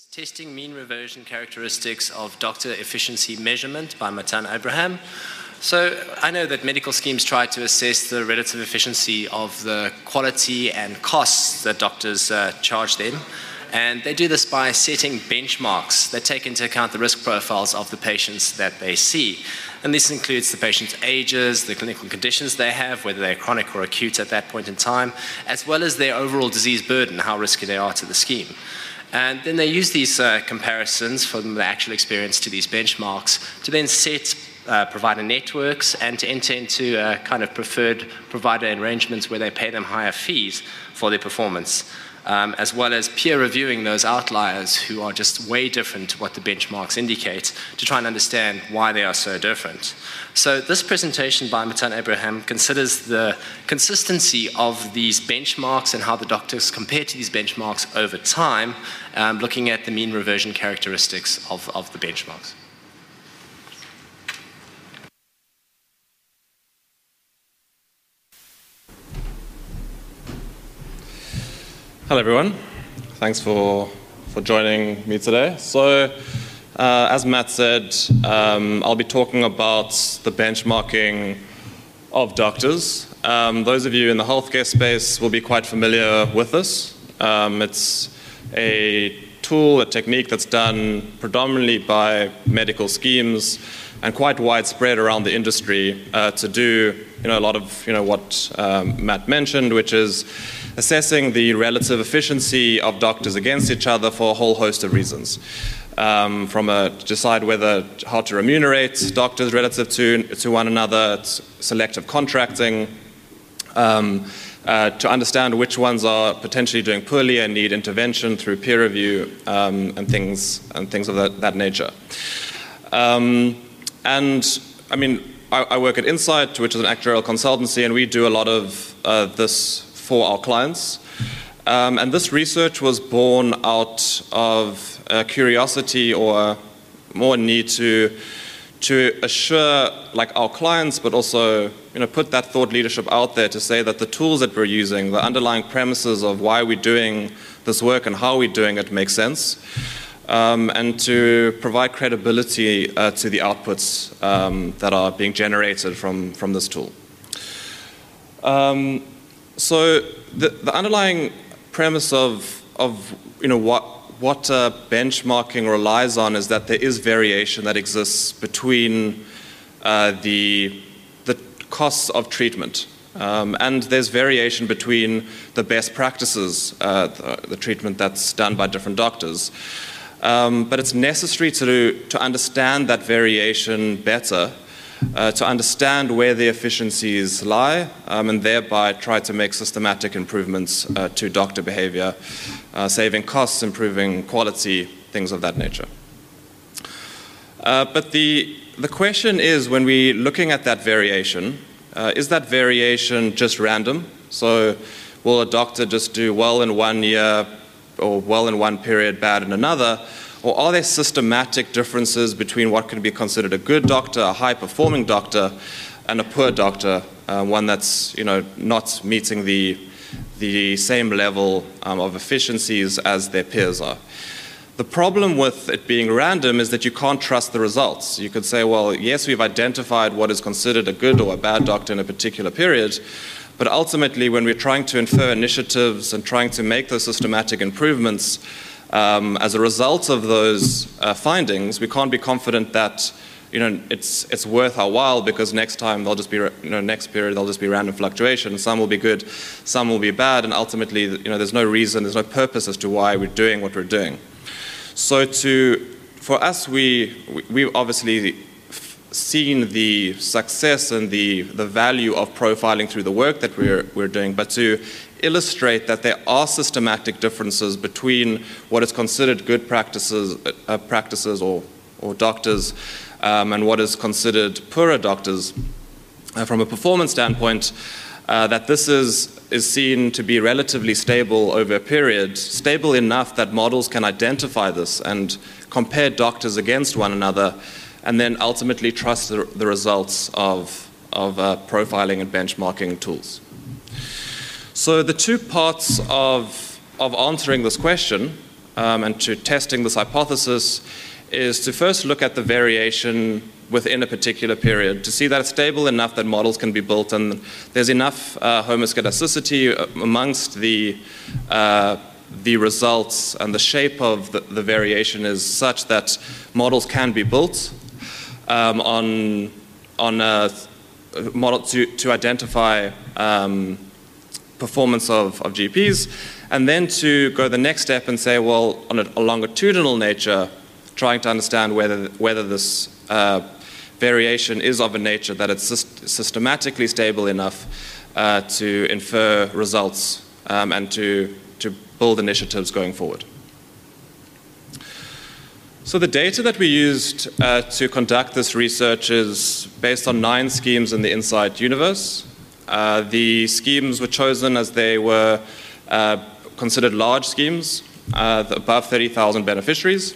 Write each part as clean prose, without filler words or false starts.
Testing Mean Reversion Characteristics of Doctor Efficiency Measurement by Matan Abraham. So I know that medical schemes try to assess the relative efficiency of the quality and costs that doctors charge them. And they do this by setting benchmarks that take into account the risk profiles of the patients that they see. And this includes the patient's ages, the clinical conditions they have, whether they're chronic or acute at that point in time, as well as their overall disease burden, how risky they are to the scheme. And then they use these comparisons from the actual experience to these benchmarks to then set provider networks and to enter into kind of preferred provider arrangements where they pay them higher fees for their performance, as well as peer reviewing those outliers who are just way different to what the benchmarks indicate to try and understand why they are so different. So this presentation by Matan Abraham considers the consistency of these benchmarks and how the doctors compare to these benchmarks over time, looking at the mean reversion characteristics of the benchmarks. Hello everyone, thanks for joining me today. So as Matt said, I'll be talking about the benchmarking of doctors. Those of you in the healthcare space will be quite familiar with this. It's a tool, a technique that's done predominantly by medical schemes and quite widespread around the industry to do a lot of what Matt mentioned, which is assessing the relative efficiency of doctors against each other for a whole host of reasons. Decide how to remunerate doctors relative to one another, selective contracting, to understand which ones are potentially doing poorly and need intervention through peer review and things of that nature. I work at Insight, which is an actuarial consultancy, and we do a lot of this for our clients. And this research was born out of curiosity or more need to assure our clients, but also put that thought leadership out there to say that the tools that we're using, the underlying premises of why we're doing this work and how we're doing it make sense, and to provide credibility to the outputs that are being generated from this tool. So the underlying premise of what benchmarking relies on is that there is variation that exists between the costs of treatment, and there's variation between the best practices, the treatment that's done by different doctors. But it's necessary to understand that variation better, to understand where the efficiencies lie, and thereby try to make systematic improvements to doctor behavior, saving costs, improving quality, things of that nature. But the question is, when we're looking at that variation, is that variation just random? So will a doctor just do well in one year or well in one period, bad in another? Or are there systematic differences between what can be considered a good doctor, a high-performing doctor, and a poor doctor, one that's not meeting the same level of efficiencies as their peers are? The problem with it being random is that you can't trust the results. You could say, well, yes, we've identified what is considered a good or a bad doctor in a particular period, but ultimately when we're trying to infer initiatives and trying to make those systematic improvements, as a result of those findings, we can't be confident that it's worth our while, because next time they'll just be next period there'll just be random fluctuation. Some will be good, some will be bad, and ultimately there's no reason, there's no purpose as to why we're doing what we're doing. So for us, we've obviously seen the success and the value of profiling through the work that we're doing, but to illustrate that there are systematic differences between what is considered good practices or doctors and what is considered poorer doctors from a performance standpoint, that this is seen to be relatively stable over a period, stable enough that models can identify this and compare doctors against one another, and then ultimately trust the results of profiling and benchmarking tools. So the two parts of answering this question and to testing this hypothesis is to first look at the variation within a particular period to see that it's stable enough that models can be built and there's enough homoscedasticity amongst the results, and the shape of the variation is such that models can be built on a model to identify performance of GPs, and then to go the next step and say, well, on a longitudinal nature, trying to understand whether this variation is of a nature that it's systematically stable enough to infer results and to build initiatives going forward. So the data that we used to conduct this research is based on 9 schemes in the InSight universe. The schemes were chosen as they were considered large schemes, above 30,000 beneficiaries.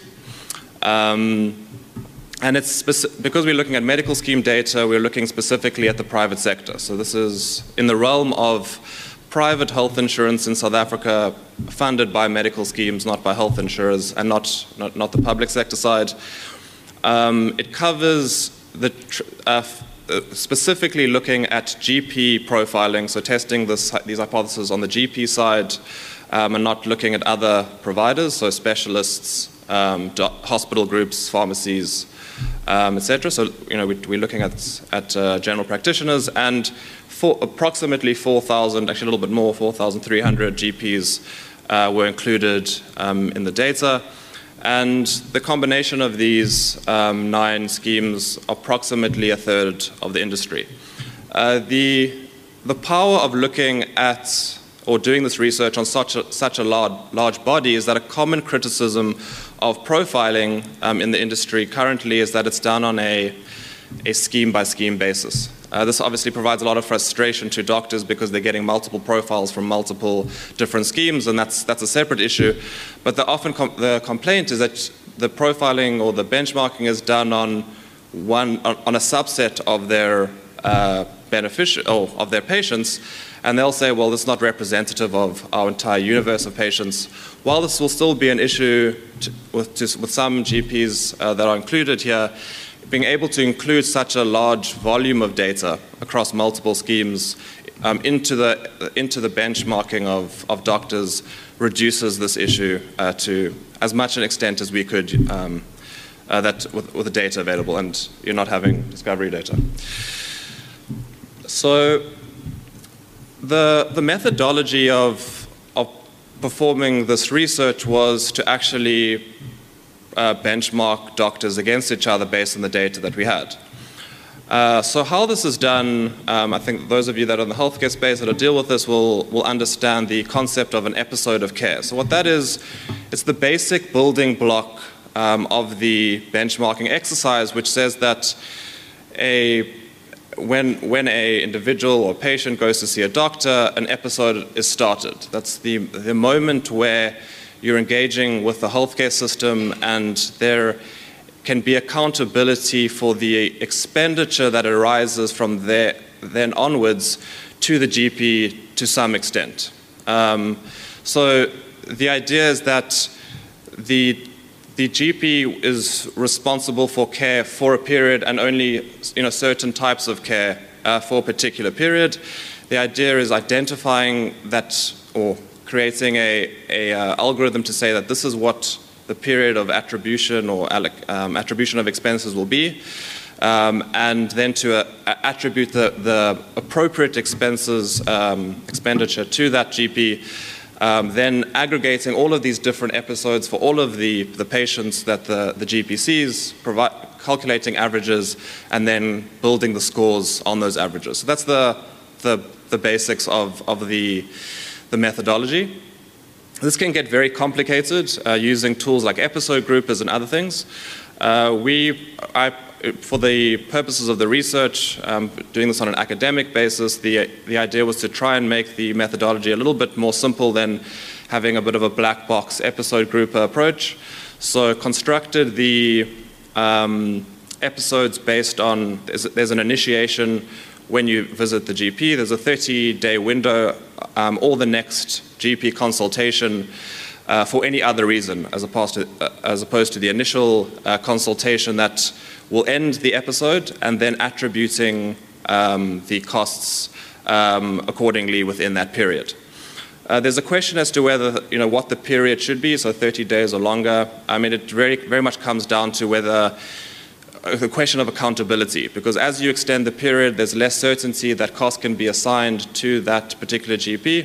And it's because we're looking at medical scheme data, we're looking specifically at the private sector. So this is in the realm of private health insurance in South Africa, funded by medical schemes, not by health insurers, and not the public sector side. It covers specifically looking at GP profiling, so testing these hypotheses on the GP side, and not looking at other providers, so specialists, hospital groups, pharmacies, etc. So we're looking at general practitioners, and for approximately 4,000, actually a little bit more, 4,300 GPs were included in the data. And the combination of these 9 schemes, approximately a third of the industry. The power of looking at or doing this research on such a large body is that a common criticism of profiling in the industry currently is that it's done on a scheme-by-scheme basis. This obviously provides a lot of frustration to doctors because they're getting multiple profiles from multiple different schemes, and that's a separate issue. But the complaint is that the profiling or the benchmarking is done on a subset of their of their patients, and they'll say, well, this is not representative of our entire universe of patients. While this will still be an issue with some GPs that are included here, being able to include such a large volume of data across multiple schemes into the benchmarking of doctors reduces this issue to as much an extent as we could that with the data available, and you're not having discovery data. So the methodology of performing this research was to actually benchmark doctors against each other based on the data that we had. So how this is done, I think those of you that are in the healthcare space that deal with this will understand the concept of an episode of care. So what that is, it's the basic building block of the benchmarking exercise, which says that when a individual or patient goes to see a doctor, an episode is started. That's the moment where you're engaging with the healthcare system, and there can be accountability for the expenditure that arises from there then onwards to the GP to some extent. So the idea is that the GP is responsible for care for a period, and only certain types of care for a particular period. The idea is identifying that, or creating a algorithm to say that this is what the period of attribution or attribution of expenses will be, and then to attribute the appropriate expenses expenditure to that GP. Then aggregating all of these different episodes for all of the patients that the GP sees, calculating averages, and then building the scores on those averages. So that's the basics of the methodology. This can get very complicated using tools like episode groupers and other things. For the purposes of the research, doing this on an academic basis, the idea was to try and make the methodology a little bit more simple than having a bit of a black box episode grouper approach. So constructed the episodes based on, there's an initiation when you visit the GP, there's a 30-day window, or the next GP consultation for any other reason, as opposed to the initial consultation that will end the episode and then attributing the costs accordingly within that period. There's a question as to whether, what the period should be, so 30 days or longer. I mean, it very, very much comes down to whether the question of accountability, because as you extend the period, there's less certainty that costs can be assigned to that particular GP.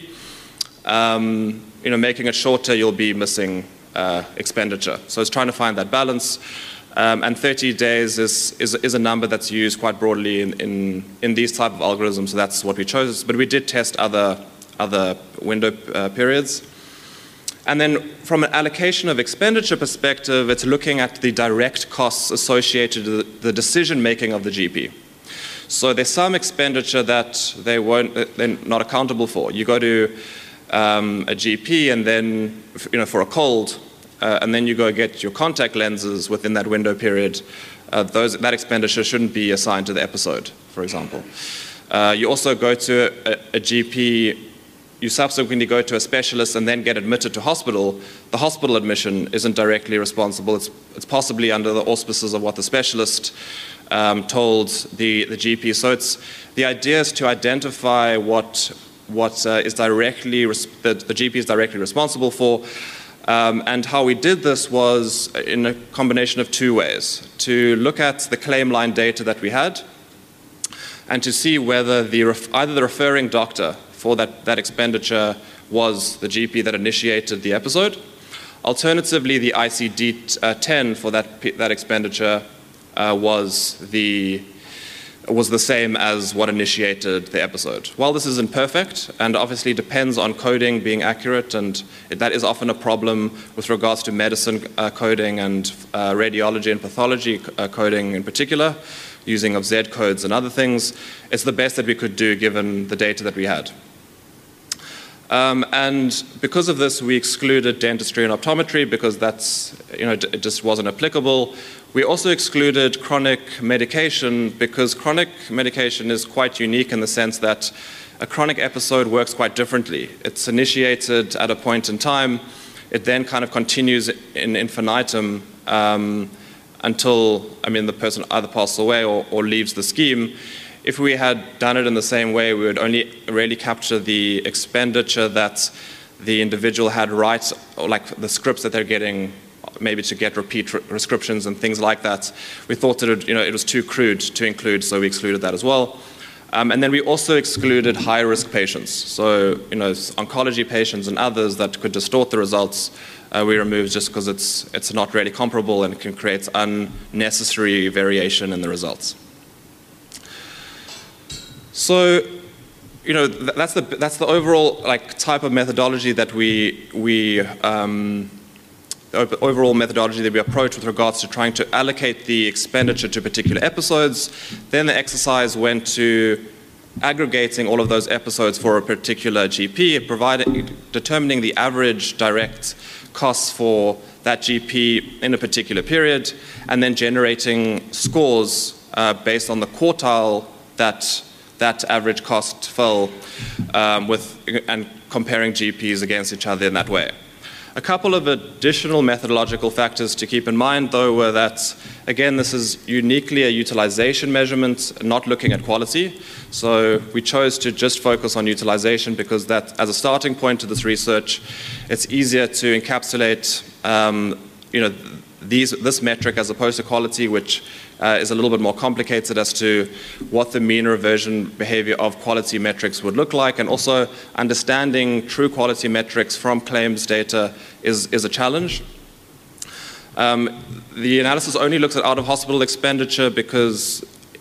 Making it shorter, you'll be missing expenditure. So it's trying to find that balance. And 30 days is a number that's used quite broadly in these type of algorithms, so that's what we chose. But we did test other window periods. And then from an allocation of expenditure perspective, it's looking at the direct costs associated with the decision-making of the GP. So there's some expenditure that they're not accountable for. You go to a GP and then, for a cold, and then you go get your contact lenses within that window period. That expenditure shouldn't be assigned to the episode, for example. You also go to a GP, you subsequently go to a specialist and then get admitted to hospital. The hospital admission isn't directly responsible. It's possibly under the auspices of what the specialist told the GP. So the idea is to identify what is directly the GP is directly responsible for. And how we did this was in a combination of two ways: to look at the claim line data that we had, and to see whether either the referring doctor for that expenditure was the GP that initiated the episode. Alternatively, the ICD-10 for that expenditure was the same as what initiated the episode. While this is imperfect and obviously depends on coding being accurate, and that is often a problem with regards to medicine coding and radiology and pathology coding in particular, using of Z codes and other things, it's the best that we could do given the data that we had. And because of this, we excluded dentistry and optometry because it just wasn't applicable. We also excluded chronic medication because chronic medication is quite unique in the sense that a chronic episode works quite differently. It's initiated at a point in time. It then kind of continues in infinitum until, the person either passes away or leaves the scheme. If we had done it in the same way, we would only really capture the expenditure that the individual had rights, or like the scripts that they're getting, maybe to get repeat prescriptions and things like that. We thought that it was too crude to include, so we excluded that as well. And then we also excluded high-risk patients. So, oncology patients and others that could distort the results, we removed just because it's not really comparable and it can create unnecessary variation in the results. So, that's the overall type of methodology that overall methodology that we approach with regards to trying to allocate the expenditure to particular episodes. Then the exercise went to aggregating all of those episodes for a particular GP, determining the average direct costs for that GP in a particular period, and then generating scores based on the quartile that average cost fell and comparing GPs against each other in that way. A couple of additional methodological factors to keep in mind, though, were that, again, this is uniquely a utilization measurement, not looking at quality. So we chose to just focus on utilization because that, as a starting point to this research, it's easier to encapsulate, this metric as opposed to quality, which is a little bit more complicated as to what the mean reversion behavior of quality metrics would look like, and also understanding true quality metrics from claims data is a challenge. The analysis only looks at out-of-hospital expenditure because,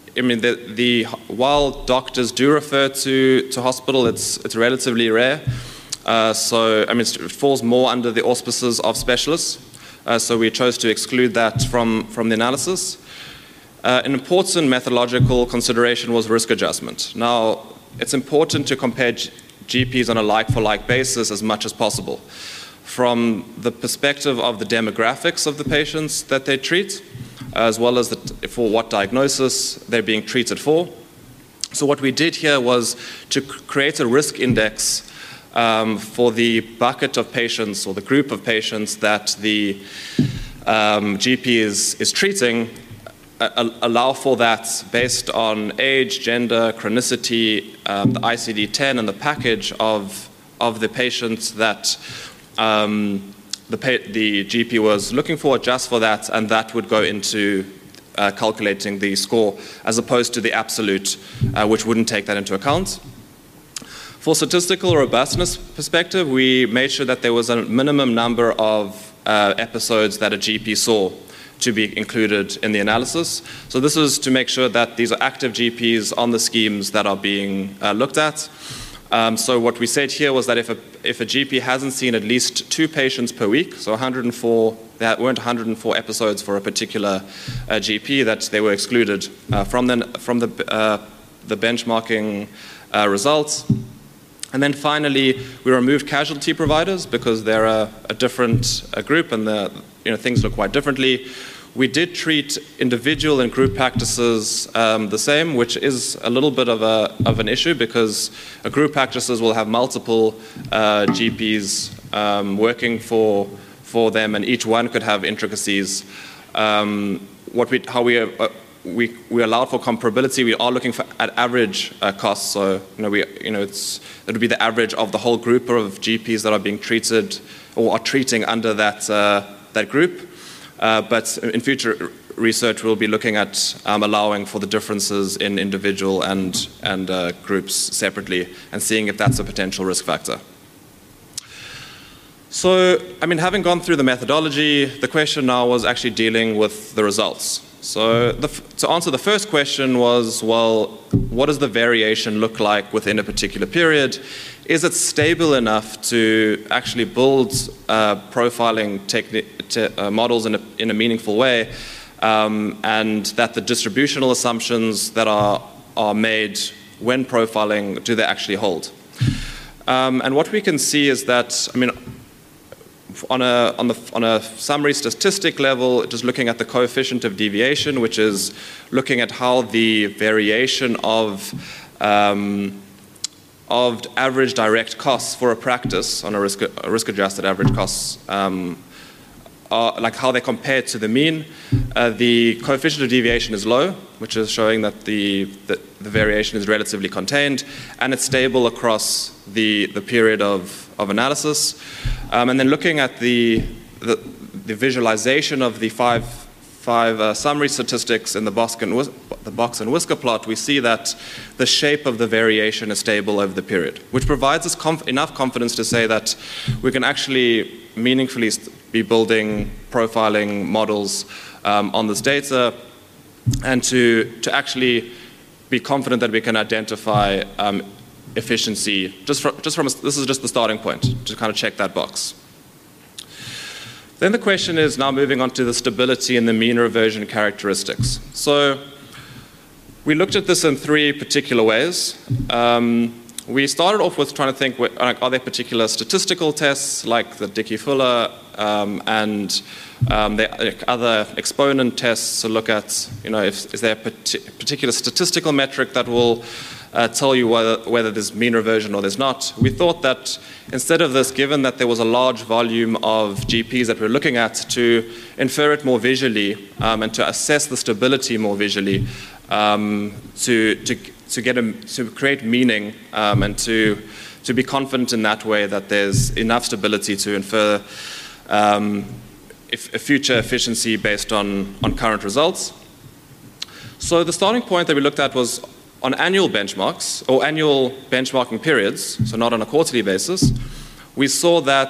while doctors do refer to hospital, it's relatively rare. It falls more under the auspices of specialists. So we chose to exclude that from the analysis. An important methodological consideration was risk adjustment. Now, it's important to compare GPs on a like-for-like basis as much as possible, from the perspective of the demographics of the patients that they treat, as well as for what diagnosis they're being treated for. So what we did here was to create a risk index for the bucket of patients or the group of patients that the GP is treating, allow for that based on age, gender, chronicity, the ICD-10 and the package of the patients that the GP was looking for, adjust for that, and that would go into calculating the score, as opposed to the absolute, which wouldn't take that into account. For statistical robustness perspective, we made sure that there was a minimum number of episodes that a GP saw to be included in the analysis. So this was to make sure that these are active GPs on the schemes that are being looked at. So what we said here was that if a GP hasn't seen at least 2 patients per week, so 104, there weren't 104 episodes for a particular GP, that they were excluded from the benchmarking results. And then finally, we removed casualty providers because they're a different group and things look quite differently. We did treat individual and group practices the same, which is a little bit of an issue because group practices will have multiple GPs working for them, and each one could have intricacies. We allowed for comparability. We are looking at average costs, so it would be the average of the whole group of GPs that are being treated or are treating under that group. But in future research, we'll be looking at allowing for the differences in individual and groups separately and seeing if that's a potential risk factor. So, having gone through the methodology, the question now was actually dealing with the results. So to answer the first question was, well, what does the variation look like within a particular period? Is it stable enough to actually build profiling models in a meaningful way, and that the distributional assumptions that are made when profiling, do they actually hold? And what we can see is that, on a summary statistic level, just looking at the coefficient of deviation, which is looking at how the variation of average direct costs for a practice on a risk-adjusted average costs, like how they compare to the mean. The coefficient of deviation is low, which is showing that the variation is relatively contained, and it's stable across the period of analysis. And then looking at the visualization of the five summary statistics in the box and whisker plot, we see that the shape of the variation is stable over the period, which provides us enough confidence to say that we can actually meaningfully be building profiling models on this data, and to actually be confident that we can identify efficiency this is just the starting point to kind of check that box. Then the question is now moving on to the stability and the mean reversion characteristics. So we looked at this in 3 particular ways. We started off with trying to think, are there particular statistical tests like the Dickey-Fuller and the other exponent tests to look at, is there a particular statistical metric that will tell you whether there's mean reversion or there's not. We thought that instead of this, given that there was a large volume of GPs that we're looking at, to infer it more visually and to assess the stability more visually, to create meaning and to be confident in that way that there's enough stability to infer a future efficiency based on current results. So the starting point that we looked at was on annual benchmarks or annual benchmarking periods, so not on a quarterly basis. We saw that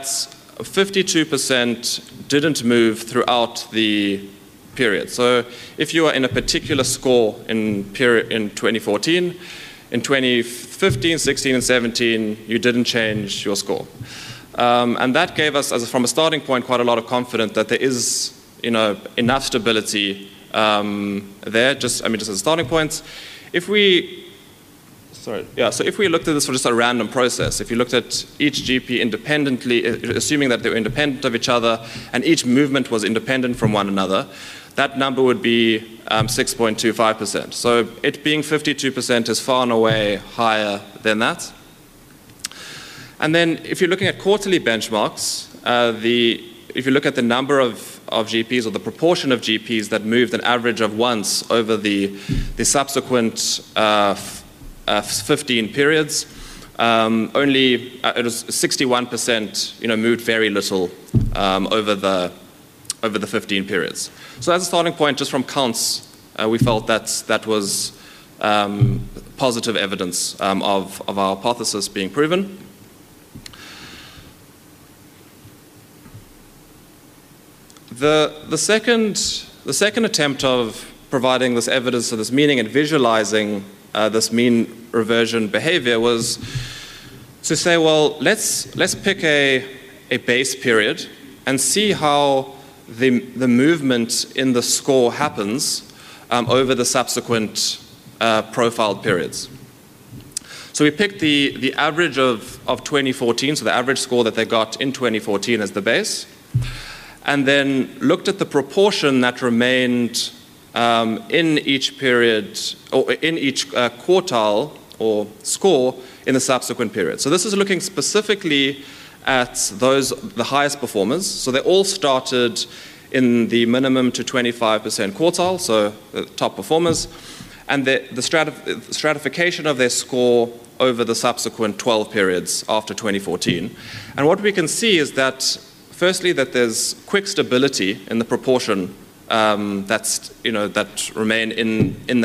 52% didn't move throughout the period. So if you are in a particular score in 2014, in 2015, 16, and 17, you didn't change your score. And that gave us, from a starting point, quite a lot of confidence that there is, enough stability there. Just as a starting point. If we looked at this for just a random process, if you looked at each GP independently, assuming that they were independent of each other, and each movement was independent from one another, that number would be 6.25%. So it being 52% is far and away higher than that. And then if you're looking at quarterly benchmarks, if you look at the number of GPs or the proportion of GPs that moved an average of once over the subsequent 15 periods, only it was 61% moved very little over the 15 periods. So as a starting point, just from counts, we felt that was positive evidence of our hypothesis being proven. The second attempt of providing this evidence of this meaning and visualizing this mean reversion behavior was to say, well, let's pick a base period and see how the movement in the score happens over the subsequent profiled periods. So we picked the average of 2014, so the average score that they got in 2014 as the base, and then looked at the proportion that remained in each period, or in each quartile or score in the subsequent period. So this is looking specifically at the highest performers. So they all started in the minimum to 25% quartile, so the top performers, and the stratification of their score over the subsequent 12 periods after 2014. And what we can see is that firstly, that there's quick stability in the proportion that remain in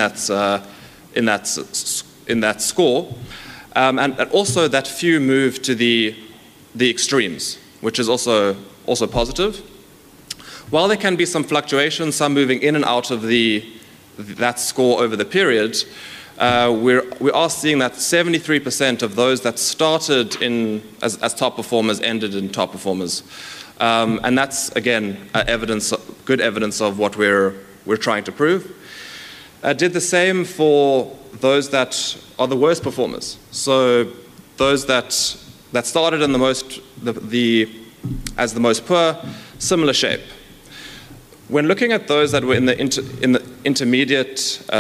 that score, and also that few move to the extremes, which is also positive. While there can be some fluctuation, some moving in and out of that score over the period, we are seeing that 73% of those that started as top performers ended in top performers. And that's, again, good evidence of what we're trying to prove. Did the same for those that are the worst performers. So those that started in as the most poor, similar shape. When looking at those that were in the intermediate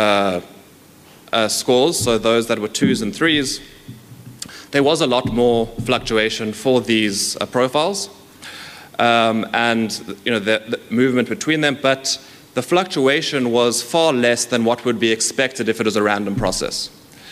scores, so those that were 2s and 3s, there was a lot more fluctuation for these profiles. And the movement between them, but the fluctuation was far less than what would be expected if it was a random process.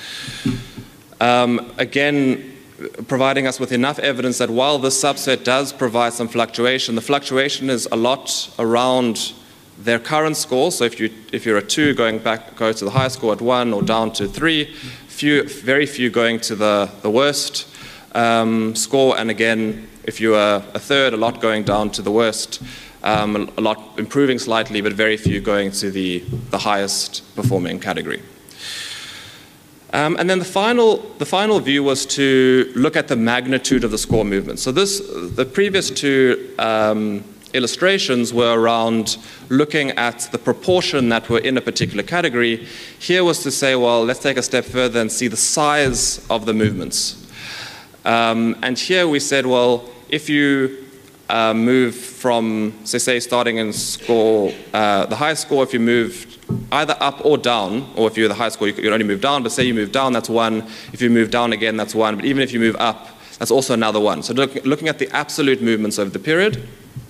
Again, providing us with enough evidence that while this subset does provide some fluctuation, the fluctuation is a lot around their current score. So if you're a 2, go to the highest score at 1 or down to 3, very few going to the worst score, and again, if you are a 3rd, a lot going down to the worst, a lot improving slightly, but very few going to the highest performing category. And then the final view was to look at the magnitude of the score movement. So the previous two illustrations were around looking at the proportion that were in a particular category. Here was to say, well, let's take a step further and see the size of the movements. And here we said, well, if you move from, say, starting in score, the highest score, if you moved either up or down, or if you're the highest score, you can only move down, but say you move down, that's 1. If you move down again, that's 1. But even if you move up, that's also another 1. So looking at the absolute movements over the period.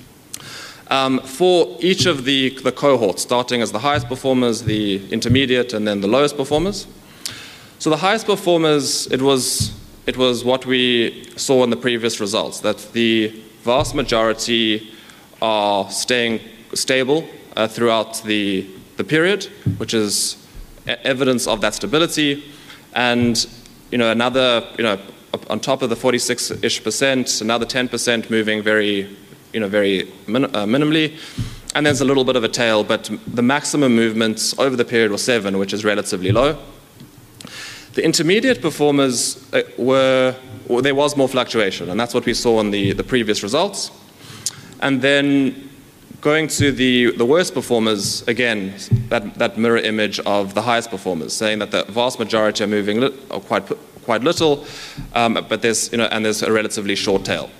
For each of the cohorts, starting as the highest performers, the intermediate, and then the lowest performers. So the highest performers, it was what we saw in the previous results, that the vast majority are staying stable throughout the period, which is evidence of that stability. And another, on top of the 46-ish%, another 10% moving very minimally. And there's a little bit of a tail, but the maximum movements over the period was 7, which is relatively low. The intermediate performers there was more fluctuation, and that's what we saw in the previous results. And then going to the worst performers, again, that mirror image of the highest performers, saying that the vast majority are moving quite little, but there's a relatively short tail.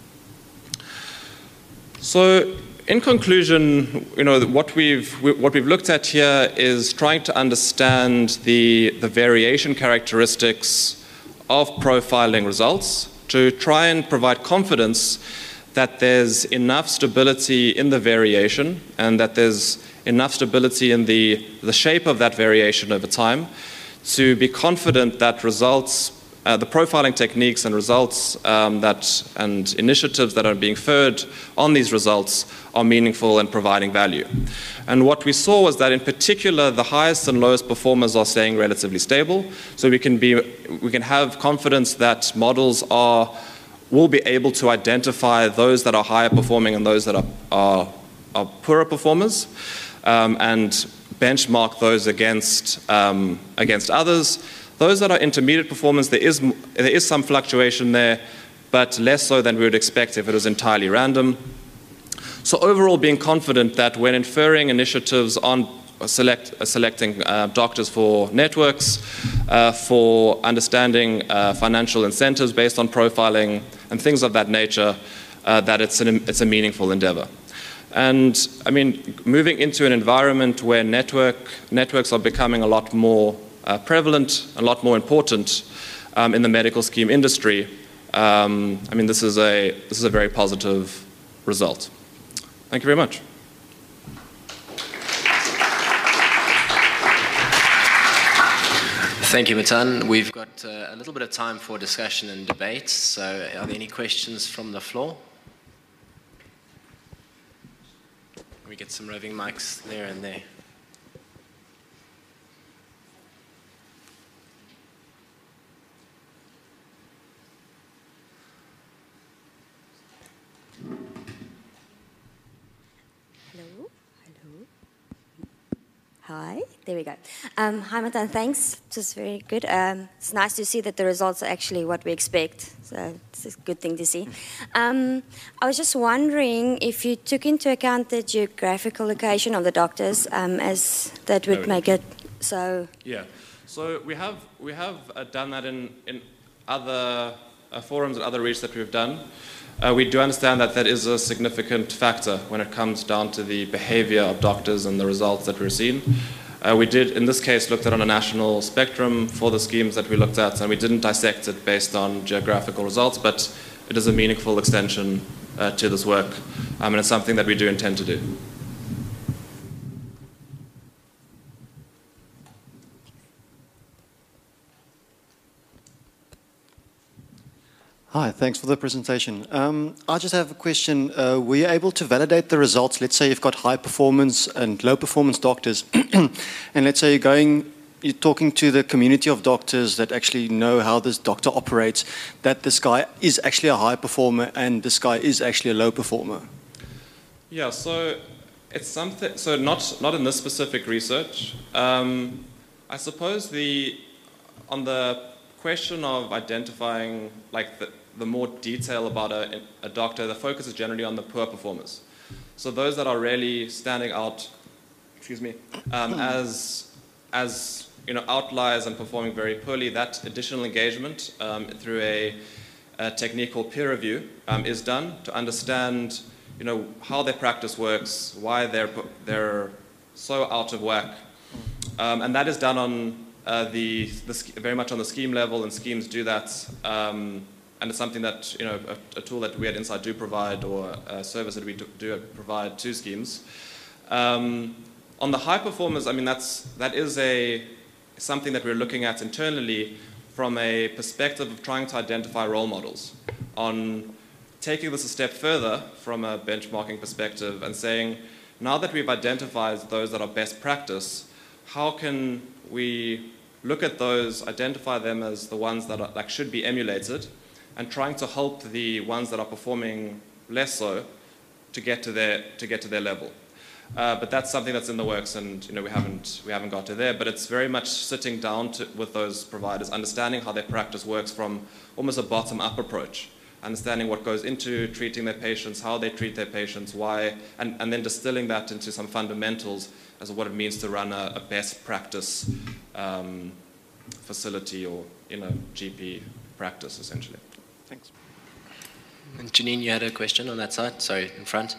So in conclusion, what we've looked at here is trying to understand the variation characteristics of profiling results, to try and provide confidence that there's enough stability in the variation and that there's enough stability in the shape of that variation over time to be confident that results, the profiling techniques and results and initiatives that are being furred on these results are meaningful and providing value. And what we saw was that in particular, the highest and lowest performers are staying relatively stable. So we can have confidence that models will be able to identify those that are higher performing and those that are poorer performers, and benchmark those against others. Those that are intermediate performance, there is some fluctuation there, but less so than we would expect if it was entirely random. So overall, being confident that when inferring initiatives on selecting doctors for networks, for understanding financial incentives based on profiling and things of that nature, that it's a meaningful endeavor. And I mean, moving into an environment where networks are becoming a lot more prevalent, a lot more important in the medical scheme industry, I mean, this is a very positive result. Thank you very much. Thank you, Matan. We've got a little bit of time for discussion and debate. So are there any questions from the floor? Can we get some roving mics there and there? Hi, there we go. Hi, Matan, thanks. Just very good. It's nice to see that the results are actually what we expect. So it's a good thing to see. I was just wondering if you took into account the geographical location of the doctors, as that would make it so. Yeah. So we have done that in other forums and other research that we've done. We do understand that that is a significant factor when it comes down to the behavior of doctors and the results that we're seeing. We did, in this case, looked at on a national spectrum for the schemes that we looked at, and we didn't dissect it based on geographical results, but it is a meaningful extension to this work, and it's something that we do intend to do. Hi, thanks for the presentation. I just have a question. Were you able to validate the results? Let's say you've got high performance and low performance doctors, and let's say you're talking to the community of doctors that actually know how this doctor operates, that this guy is actually a high performer and this guy is actually a low performer. Yeah, so it's something. So not in this specific research. I suppose on the question of identifying like the more detail about a doctor, the focus is generally on the poor performers. So those that are really standing out, as outliers and performing very poorly, that additional engagement through a technique called peer review is done to understand, how their practice works, why they're so out of whack, and that is done on very much on the scheme level, and schemes do that. And it's something that, a tool that we at Insight do provide, or a service that we do provide to schemes. On the high performers, I mean, that is something that we're looking at internally from a perspective of trying to identify role models, on taking this a step further from a benchmarking perspective and saying, now that we've identified those that are best practice, how can we look at those, identify them as the ones that are, should be emulated, and trying to help the ones that are performing less so to get to their level. But that's something that's in the works, and we haven't got to there. But it's very much sitting down with those providers, understanding how their practice works from almost a bottom-up approach, understanding what goes into treating their patients, how they treat their patients, why, and then distilling that into some fundamentals as to what it means to run a best practice facility or GP practice, essentially. Thanks. And Janine, you had a question on that side? Sorry, in front.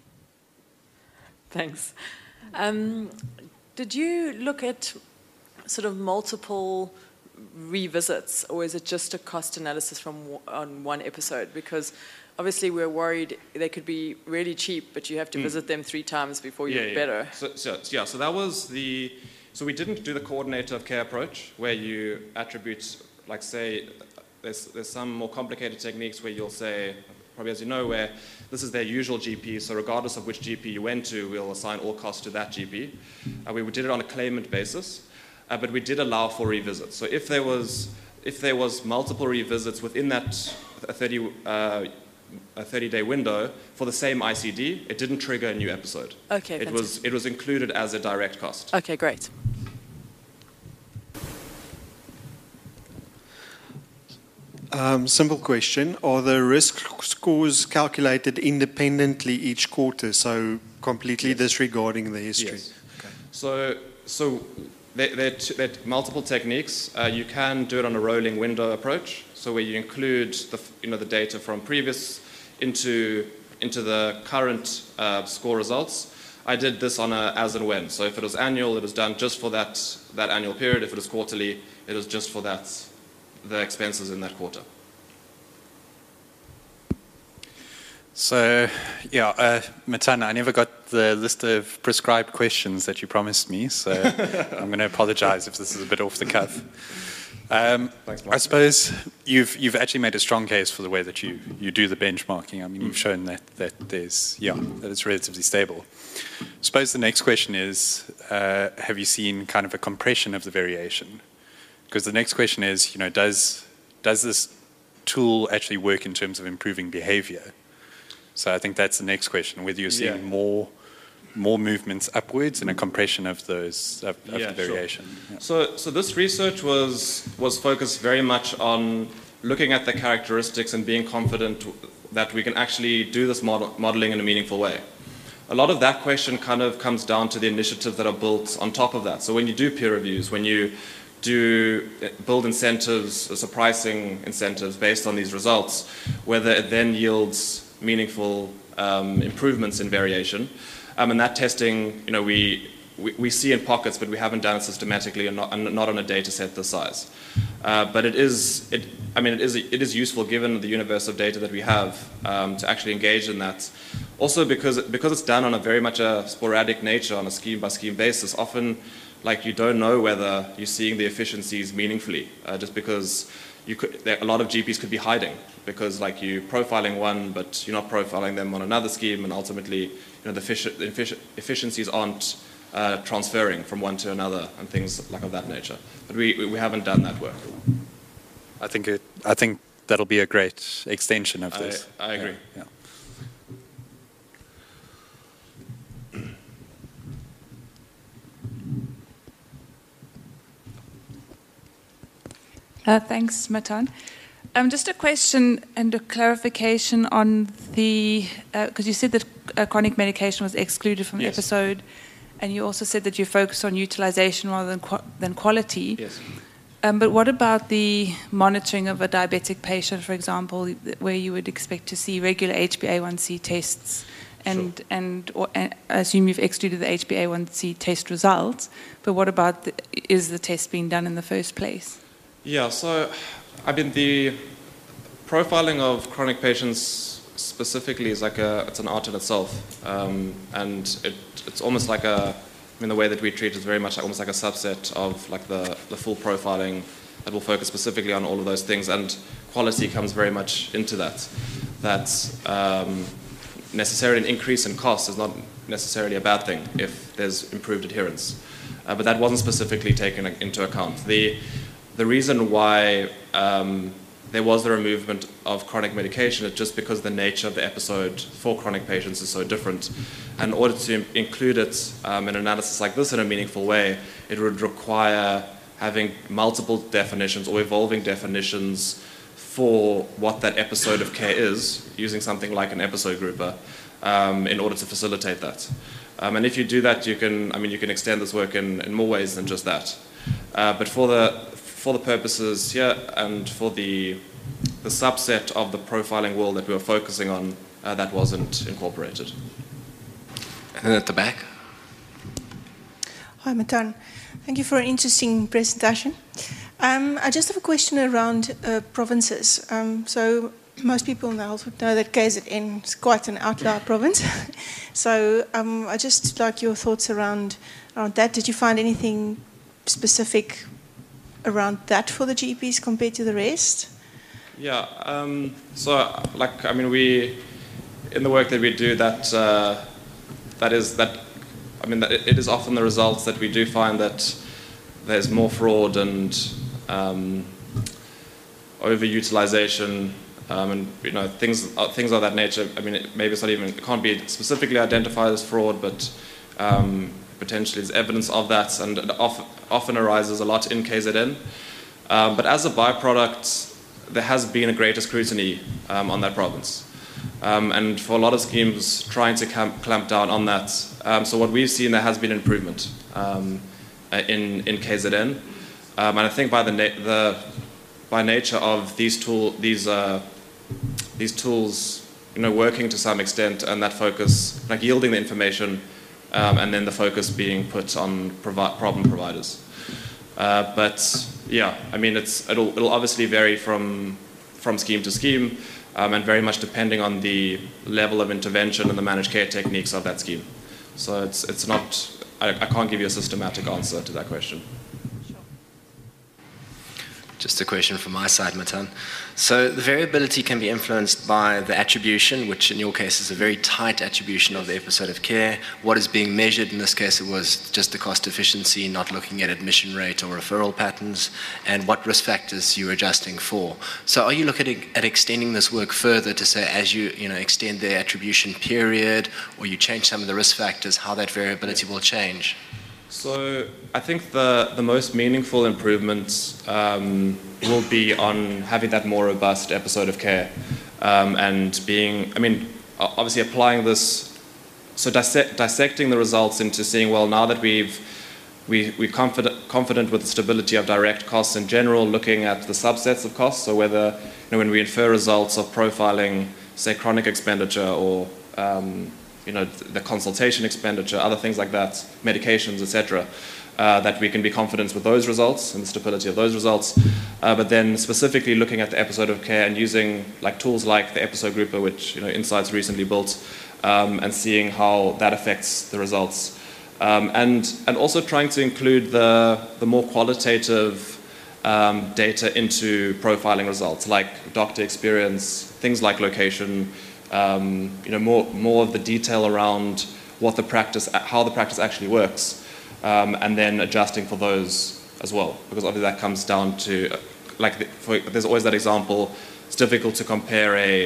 Thanks. Did you look at sort of multiple revisits, or is it just a cost analysis on one episode? Because obviously we're worried they could be really cheap, but you have to visit them 3 times before you get better. So that was the... So we didn't do the coordinator of care approach, where you attribute, like say, there's some more complicated techniques where you'll say, probably as you know, where this is their usual GP, so regardless of which GP you went to, we'll assign all costs to that GP. We did it on a claimant basis, but we did allow for revisits. So if there was multiple revisits within that 30-day window for the same ICD, it didn't trigger a new episode. Okay, it was included as a direct cost. Okay, great. Simple question. Are the risk scores calculated independently each quarter, so completely disregarding the history? Yes. Okay. So there are multiple techniques. You can do it on a rolling window approach, so where you include the data from previous into the current score results. I did this on a as and when. So if it was annual, it was done just for that annual period. If it was quarterly, it was just for the expenses in that quarter. So, Matan, I never got the list of prescribed questions that you promised me, so I'm going to apologize if this is a bit off the cuff. Thanks, I suppose you've actually made a strong case for the way that you do the benchmarking. I mean, you've shown that there's that it's relatively stable. I suppose the next question is, have you seen kind of a compression of the variation? Because the next question is, does this tool actually work in terms of improving behavior? So I think that's the next question, whether you're seeing more movements upwards and a compression of those of the variation. Sure. Yeah. So this research was focused very much on looking at the characteristics and being confident that we can actually do this modeling in a meaningful way. A lot of that question kind of comes down to the initiatives that are built on top of that. So when you do peer reviews, when you do build incentives, so pricing incentives based on these results, whether it then yields meaningful improvements in variation. And that testing, we see in pockets, but we haven't done it systematically and not on a data set this size. But it is useful given the universe of data that we have to actually engage in that. Also because it's done on a very much a sporadic nature, on a scheme by scheme basis, often you don't know whether you're seeing the efficiencies meaningfully, just because a lot of GPs could be hiding because you're profiling one, but you're not profiling them on another scheme, and ultimately, the efficiencies aren't transferring from one to another and things of that nature. But we haven't done that work. I think that'll be a great extension of this. I agree. Yeah. Thanks, Matan. Just a question and a clarification on because you said that chronic medication was excluded from the episode, and you also said that you focus on utilization rather than quality. Yes. But what about the monitoring of a diabetic patient, for example, where you would expect to see regular HbA1c tests? And I assume you've excluded the HbA1c test results, but what about is the test being done in the first place? Yeah, so the profiling of chronic patients specifically is it's an art in itself, and it's almost the way that we treat it is very much almost like a subset of the full profiling that will focus specifically on all of those things, and quality comes very much into that. That's necessarily an increase in cost is not necessarily a bad thing if there's improved adherence, but that wasn't specifically taken into account. The reason why there was the removal of chronic medication is just because the nature of the episode for chronic patients is so different. And in order to include it in an analysis like this in a meaningful way, it would require having multiple definitions or evolving definitions for what that episode of care is, using something like an episode grouper, in order to facilitate that. And if you do that, you can extend this work in more ways than just that. But for the purposes here and for the subset of the profiling world that we were focusing on, that wasn't incorporated. And then at the back. Hi, Matan. Thank you for an interesting presentation. I just have a question around provinces. So most people in the health would know that KZN is quite an outlier province. So I just like your thoughts around that. Did you find anything specific around that for the GPs compared to the rest? Yeah. We in the work that we do, it is often the results that we do find that there's more fraud and overutilization and things of that nature. I mean, it can't be specifically identified as fraud, but potentially there's evidence of that, and it often arises a lot in KZN. But as a byproduct, there has been a greater scrutiny on that province. And for a lot of schemes, trying to clamp down on that. So what we've seen, there has been improvement in KZN. And I think by nature of these tools, working to some extent, and that focus, like yielding the information, and then the focus being put on problem providers. But yeah, I mean, it'll obviously vary from scheme to scheme, and very much depending on the level of intervention and the managed care techniques of that scheme. So it's not, I can't give you a systematic answer to that question. Just a question from my side, Matan. So the variability can be influenced by the attribution, which in your case is a very tight attribution of the episode of care. What is being measured in this case, it was just the cost efficiency, not looking at admission rate or referral patterns, and what risk factors you're adjusting for. So are you looking at extending this work further to say, as you extend the attribution period, or you change some of the risk factors, how that variability will change? So I think the most meaningful improvements will be on having that more robust episode of care, and obviously applying this, so dissecting the results into seeing, well, now that we're confident with the stability of direct costs in general, looking at the subsets of costs, so whether when we infer results of profiling, say, chronic expenditure or the consultation expenditure, other things like that, medications, etc., that we can be confident with those results and the stability of those results. But then specifically looking at the episode of care and using tools like the episode grouper, which Insights recently built, and seeing how that affects the results. And also trying to include the more qualitative data into profiling results, like doctor experience, things like location, more of the detail around how the practice actually works, and then adjusting for those as well, because obviously that comes down to there's always that example. It's difficult to compare a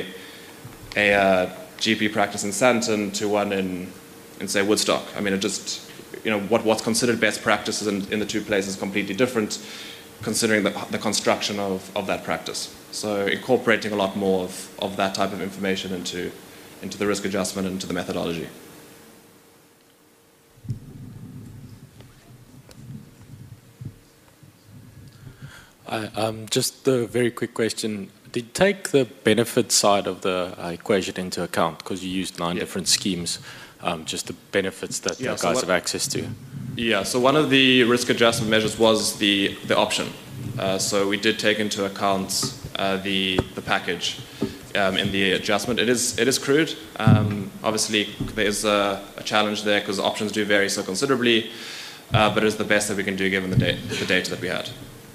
GP practice in Sandton to one in say Woodstock. I mean, it just what's considered best practices in the two places is completely different, considering the construction of that practice. So incorporating a lot more of that type of information into the risk adjustment and into the methodology. Just a very quick question. Did you take the benefit side of the equation into account? Because you used 9 different schemes, just the benefits that you guys have access to. Yeah, so one of the risk adjustment measures was the option. So we did take into account the package in the adjustment. It is crude. Obviously, there is a challenge there because options do vary so considerably, but it is the best that we can do given the data that we had.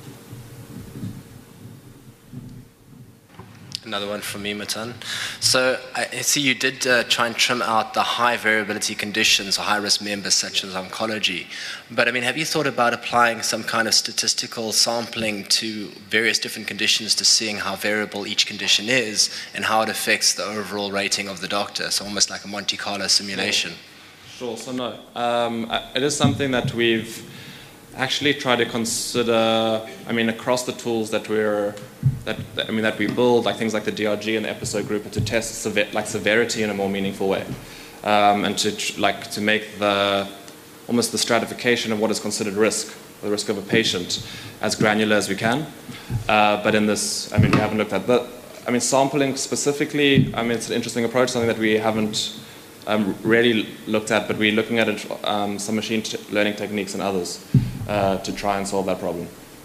Another one from me, Matan. So I see you did try and trim out the high variability conditions or high-risk members such as oncology. But I mean, have you thought about applying some kind of statistical sampling to various different conditions to seeing how variable each condition is and how it affects the overall rating of the doctor? So almost like a Monte Carlo simulation. Sure. So no, it is something that we've actually tried to consider. I mean, across the tools that we build, like things like the DRG and the episode grouper, to test severity in a more meaningful way, and to make almost the stratification of what is considered risk, the risk of a patient, as granular as we can. But in this, I mean, we haven't looked at that. I mean, sampling specifically, I mean, it's an interesting approach, something that we haven't really looked at, but we're looking at it, some machine learning techniques and others to try and solve that problem.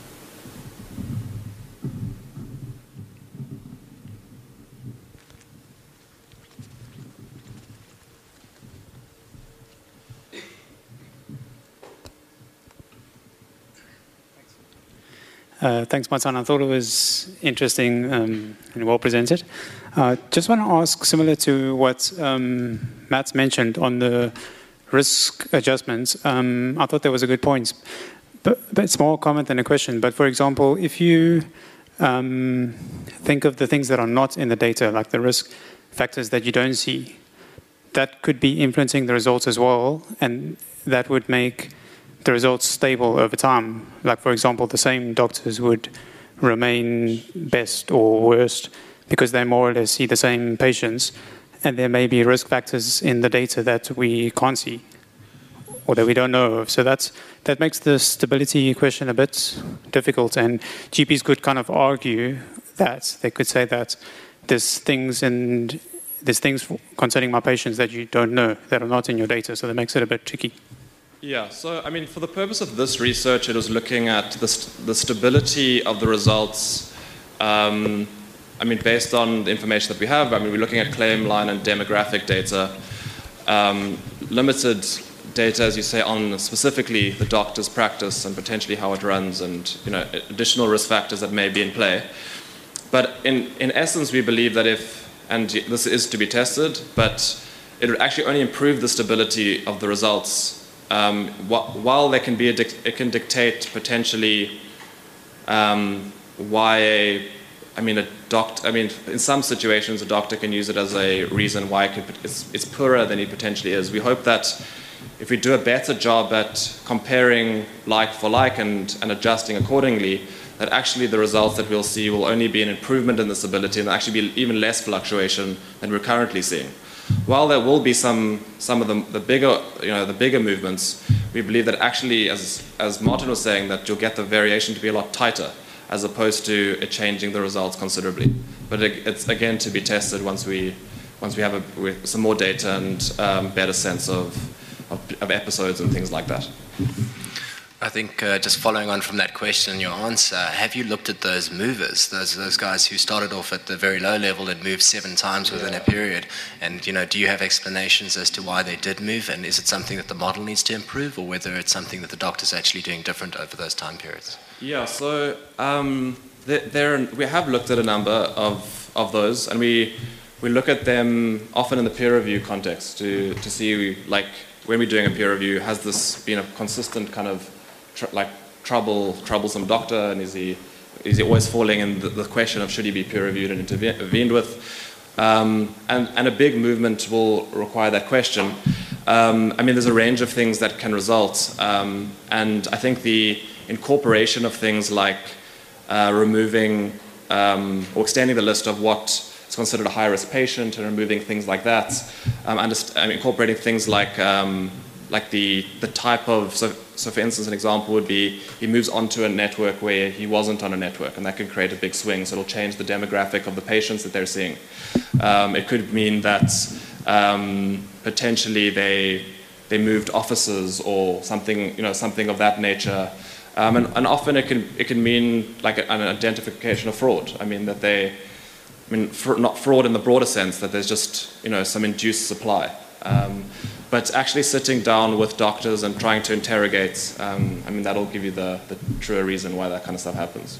Thanks, Martin. I thought it was interesting and well presented. Just want to ask, similar to what Matt mentioned on the risk adjustments, I thought that was a good point. But it's more a comment than a question. But for example, if you think of the things that are not in the data, like the risk factors that you don't see, that could be influencing the results as well, and that would make the results stable over time. Like, for example, the same doctors would remain best or worst because they more or less see the same patients, and there may be risk factors in the data that we can't see or that we don't know of. So that makes the stability question a bit difficult, and GPs could kind of argue that. They could say that there's things concerning my patients that you don't know, that are not in your data, so that makes it a bit tricky. Yeah, so I mean, for the purpose of this research, it was looking at the stability of the results. I mean, based on the information that we have, I mean, we're looking at claim line and demographic data, limited data, as you say, on specifically the doctor's practice and potentially how it runs, and additional risk factors that may be in play. But in essence, we believe that and this is to be tested, but it would actually only improve the stability of the results. While there can be it can dictate potentially why in some situations a doctor can use it as a reason why it's poorer than it potentially is. We hope that if we do a better job at comparing like for like and adjusting accordingly, that actually the results that we'll see will only be an improvement in the stability and actually be even less fluctuation than we're currently seeing. While there will be some of the bigger movements, we believe that actually, as Martin was saying, that you'll get the variation to be a lot tighter, as opposed to it changing the results considerably. But it's again to be tested once we have some more data and better sense of episodes and things like that. I think just following on from that question and your answer, have you looked at those movers, those guys who started off at the very low level and moved 7 times within a period? And do you have explanations as to why they did move? And is it something that the model needs to improve, or whether it's something that the doctor's actually doing different over those time periods? Yeah, so we have looked at a number of those, and we look at them often in the peer review context to see, like, when we're doing a peer review, has this been a consistent kind of troublesome doctor, and is he always falling in the question of should he be peer reviewed and intervened with? And a big movement will require that question. I mean, there's a range of things that can result, and I think the incorporation of things like removing or extending the list of what is considered a high-risk patient and removing things like that, incorporating things like the type of, so for instance, an example would be he moves onto a network where he wasn't on a network, and that can create a big swing, so it'll change the demographic of the patients that they're seeing. It could mean that potentially they moved offices or something of that nature, and often it can mean like an identification of fraud. I mean not fraud in the broader sense, that there's just some induced supply. But actually sitting down with doctors and trying to interrogate, that'll give you the truer reason why that kind of stuff happens.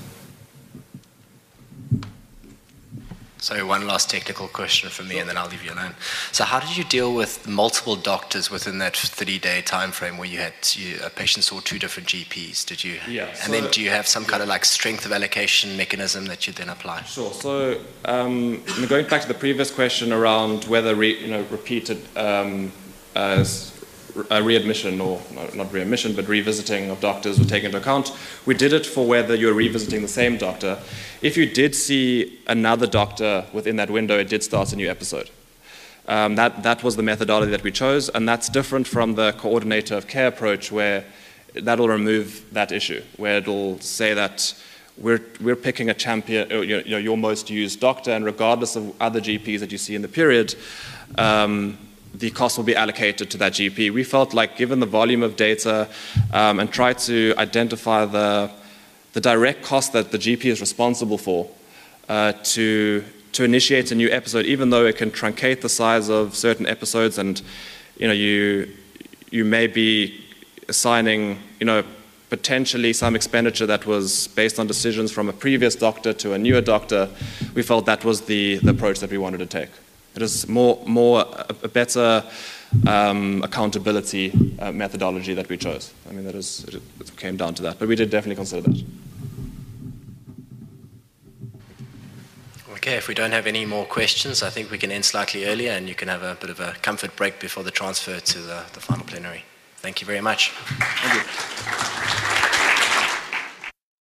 So one last technical question from me, and then I'll leave you alone. So how did you deal with multiple doctors within that 30-day time frame where a patient saw 2 different GPs? Did you? Yeah. And then do you have some kind of like strength of allocation mechanism that you then apply? Sure. So going back to the previous question around whether repeated readmission, or not readmission, but revisiting of doctors were taken into account. We did it for whether you're revisiting the same doctor. If you did see another doctor within that window, it did start a new episode. That was the methodology that we chose, and that's different from the coordinator of care approach, where that'll remove that issue, where it'll say that we're picking a champion, your most used doctor, and regardless of other GPs that you see in the period, the cost will be allocated to that GP. We felt like, given the volume of data, and try to identify the direct cost that the GP is responsible for to initiate a new episode, even though it can truncate the size of certain episodes, and you may be assigning potentially some expenditure that was based on decisions from a previous doctor to a newer doctor. We felt that was the approach that we wanted to take. It is a better accountability methodology that we chose. I mean, it came down to that, but we did definitely consider that. Okay, if we don't have any more questions, I think we can end slightly earlier and you can have a bit of a comfort break before the transfer to the final plenary. Thank you very much. Thank you.